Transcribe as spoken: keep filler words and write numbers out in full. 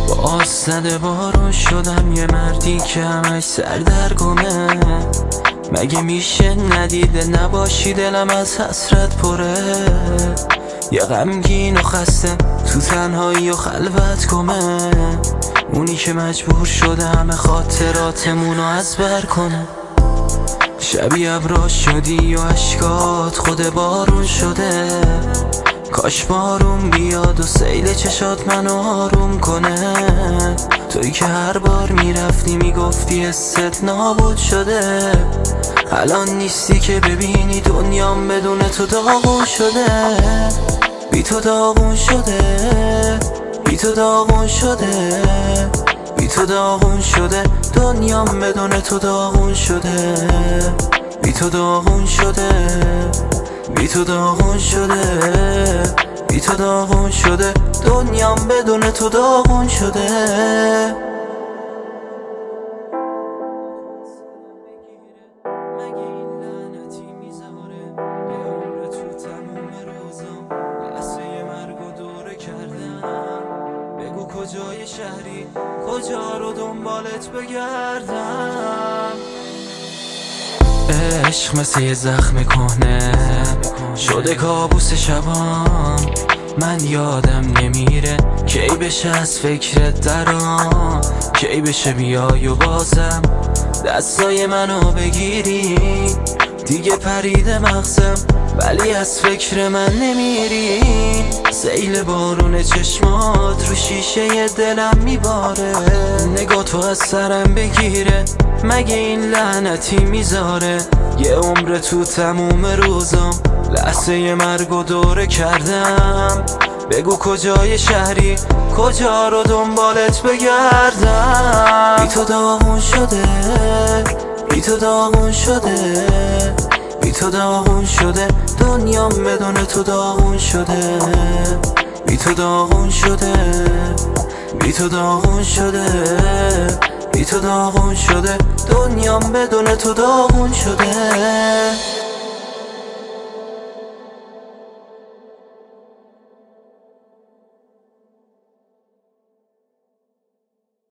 با زده بارون شدم یه مردی که همش سردرگمه. مگه میشه ندیده نباشی دلم از حسرت پره؟ یه غمگین و خسته تو تنهایی و خلوت گمه، اونی که مجبور شده همه خاطراتمونو از بر کنه. شبی ابرا شدی و اشکات خود بارون شده، کاش بارون بیاد و سیل چشات منو آروم کنه. توی که هر بار میرفتی میگفتی حست نابود شده، الان نیستی که ببینی دنیام بدون تو داغون شده. بی تو داغون شده، بی تو داغون شده، بی تو داغون شده، دنیام بدون تو داغون شده. بی تو داغون شده، بی تو داغون شده، بی تو داغون شده، دنیام بدون تو داغون شده. بگو کجای شهری، کجا رو دنبالت بگردم. عشق مثل یه زخم کهنه شده کابوس شبام، من یادم نمیره کی بشه از فکرت درام، کی بشه بیای و بازم دستای منو بگیری. دیگه پریده مغزم ولی از فکر من نمیری. سیل بارون چشمات رو شیشه دلم میباره، نگاه تو از سرم بگیره مگه این لعنتی میذاره. یه عمر تو تموم روزم لحظه مرگ و دوره کردم. بگو کجای شهری، کجا رو دنبالت بگردم. بی تو داغون شده، بی تو داغون شده، بی تو داغون شده، دنیام بدون تو داغون شده. بی تو داغون شده، بی تو داغون شده، بی تو داغون شده، دنیام بدون تو داغون شده.